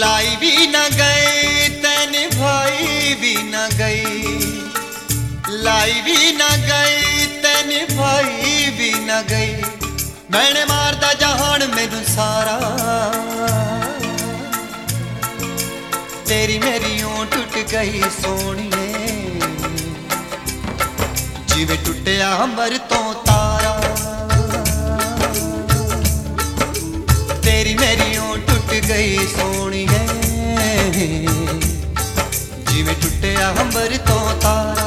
लाई भी न गई ते निभाई भी न गई, लाई भी न गई ते निभाई भी न गई। मैंने मारदा जहान मैनू सारा, तेरी मेरी ऊं टुट गई सोनिए, जिवें टुटिया अंबर तो तारा। तेरी मेरी ऊं टुट गई सोनिए, जिवें टुटिया अंबर तो तारा।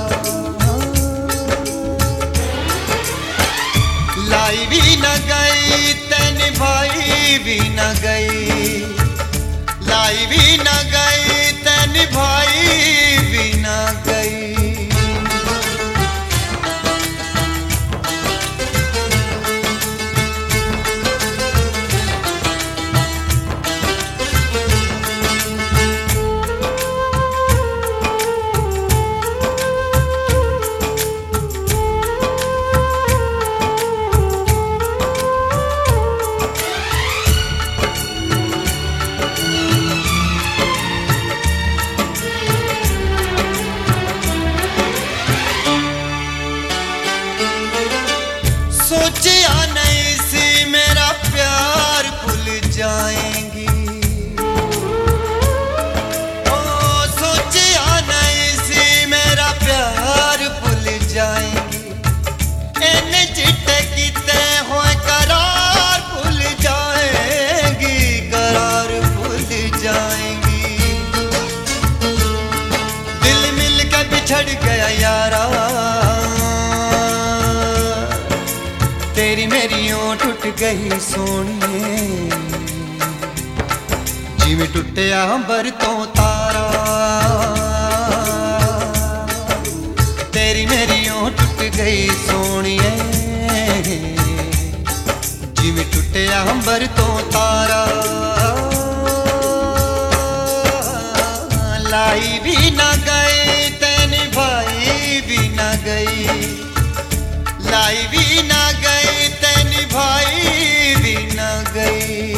लाई भी न गई ते निभाई भी न गई, लाई भी न गई ते निभाई भी न गई। सोचिया नहीं सी मेरा प्यार भूल जाएंगी, ओ सोचिया नहीं सी मेरा प्यार भूल जाएंगी। इन्ने चिट्टे कीते हुए करार भूल जाएंगी, करार भूल जाएंगी। दिल मिल के बिछड़ गया यारा, तेरी मेरी ऊं टुट गई सोनिए, जिवें टुटिया अंबर तो तारा। तेरी मेरी ऊं टुट गई सोनिए, जिवें टुटिया अंबर तो तारा। लाई भी न गई ते निभाई भी न गई, लाई भी न गई ते निभाई भी न गई।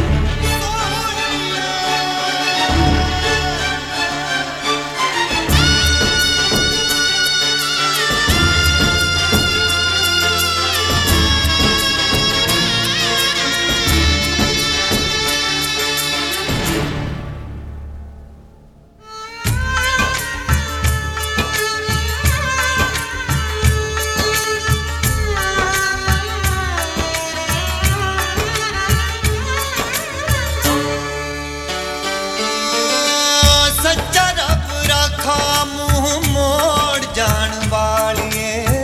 मुंह मोड़ जान वालिए,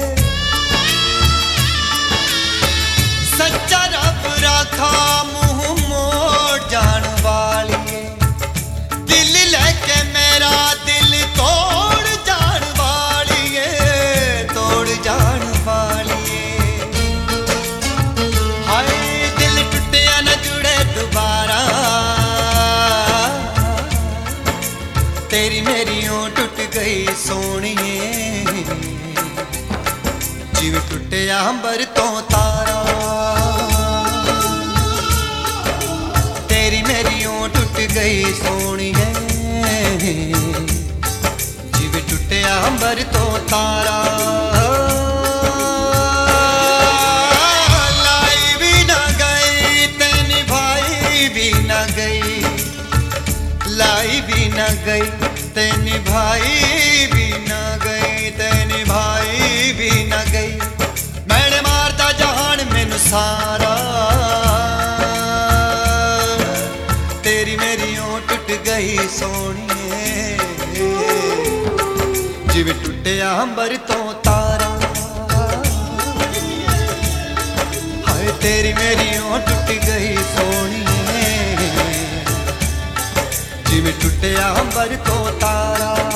सच्चा रब रखा मुंह मोड़ जान वालिए। दिल लेके मेरा दिल तोड़ जान वालिए, तोड़ जान वालिए। हाय दिल टुटिया न जुड़े दोबारा, तेरी मेरी ऊं टुट गई सोनिए, जिवें टुटिया अंबर तो तारा। तेरी मेरी ऊं टुट गई सोनिए, जिवें टुटिया अंबर तो तारा। लाई भी न गई ते निभाई भी न गई, लाई भी न गई ते निभाई भी न गई, ते निभाई भी न गई। मैंने मारदा जहान मैनू सारा, तेरी मेरी ऊं टुट गई सोनिए, जिवें टुटिया अंबर तो तारा। हाय तेरी मेरी ऊं टुट गई सोनिए, जिवें टुटिया अंबर तो तारा।